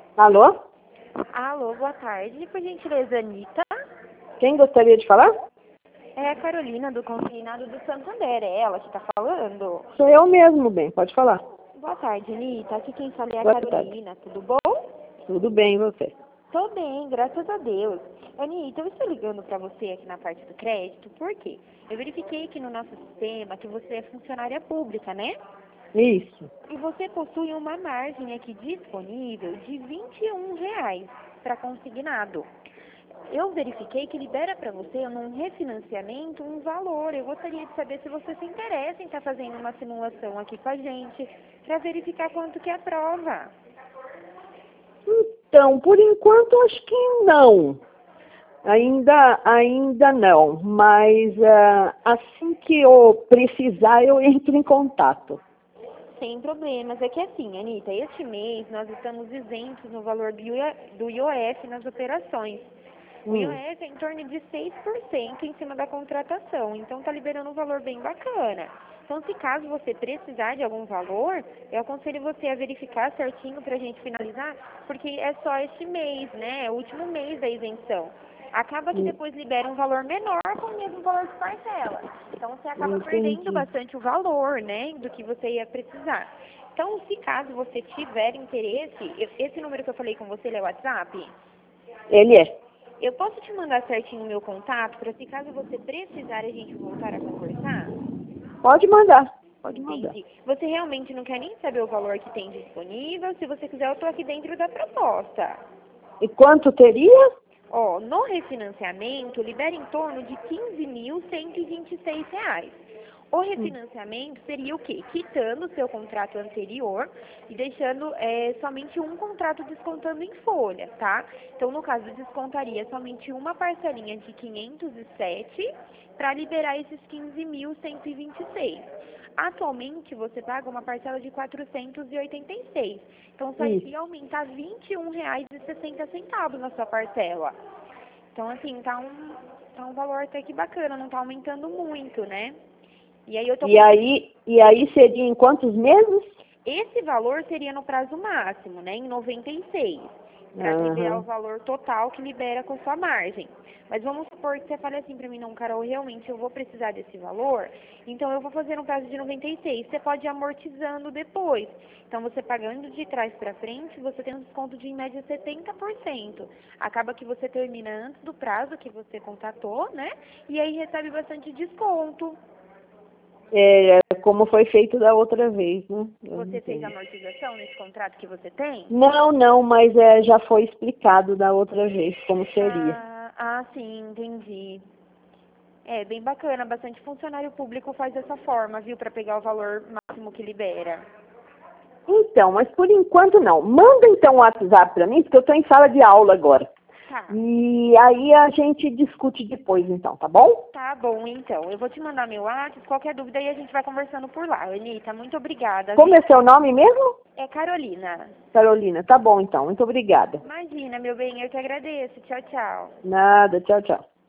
Alô? Alô, boa tarde. Por gentileza, Anitta. Quem gostaria de falar? É a Carolina, do Consignado do Santander. É ela que está falando. Sou eu mesmo, bem. Pode falar. Boa tarde, Anitta. Aqui quem fala é a Boa tarde. Carolina. Tudo bom? Tudo bem, e você? Tô bem, graças a Deus. Anitta, eu estou ligando para você aqui na parte do crédito. Por quê? Eu verifiquei aqui no nosso sistema que você é funcionária pública, né? Isso. E você possui uma margem aqui disponível de R$ 21 para consignado. Eu verifiquei que libera para você num refinanciamento um valor. Eu gostaria de saber se você se interessa em estar fazendo uma simulação aqui com a gente para verificar quanto que aprova. Então, por enquanto, acho que não. Ainda não. Mas assim que eu precisar, eu entro em contato. Sem problemas. É que assim, Anitta, este mês nós estamos isentos no valor do IOF nas operações. O IOF é em torno de 6% em cima da contratação, então está liberando um valor bem bacana. Então, se caso você precisar de algum valor, eu aconselho você a verificar certinho para a gente finalizar, porque é só este mês, né? É o último mês da isenção. Acaba que depois libera um valor menor com o mesmo valor de parcela. Então, você acaba perdendo bastante o valor, né, do que você ia precisar. Então, se caso você tiver interesse, esse número que eu falei com você, ele é o WhatsApp? Ele é. Eu posso te mandar certinho o meu contato para se caso você precisar a gente voltar a conversar? Pode mandar. Pode mandar. Entendi. Você realmente não quer nem saber o valor que tem disponível? Se você quiser, eu estou aqui dentro da proposta. E quanto teria? Ó, no refinanciamento, libera em torno de R$ 15.126. O refinanciamento seria o quê? Quitando o seu contrato anterior e deixando somente um contrato descontando em folha, tá? Então, no caso, descontaria somente uma parcelinha de 507 para liberar esses 15.126. Atualmente, você paga uma parcela de 486. Então, só iria aumentar R$ 21,60 na sua parcela. Então, assim, tá um valor até que bacana, não tá aumentando muito, né? E aí, E aí seria em quantos meses? Esse valor seria no prazo máximo, né? Em 96. Para liberar o valor total que libera com sua margem. Mas vamos supor que você fale assim para mim, não, Carol, realmente eu vou precisar desse valor, então eu vou fazer um prazo de 96. Você pode ir amortizando depois. Então, você pagando de trás para frente, você tem um desconto de, em média, 70%. Acaba que você termina antes do prazo que você contratou, né? E aí recebe bastante desconto. Como foi feito da outra vez, né? Você fez amortização nesse contrato que você tem? Não, mas já foi explicado da outra vez como seria. Sim, entendi. É bem bacana, bastante funcionário público faz dessa forma, viu, para pegar o valor máximo que libera. Então, mas por enquanto não. Manda então o WhatsApp para mim, porque eu estou em sala de aula agora. Tá. E aí a gente discute depois, então, tá bom? Tá bom, então. Eu vou te mandar meu WhatsApp, qualquer dúvida aí a gente vai conversando por lá. Anitta, muito obrigada. Como é seu nome mesmo? É Carolina. Carolina, tá bom então, muito obrigada. Imagina, meu bem, eu que agradeço. Tchau, tchau. Nada, tchau, tchau.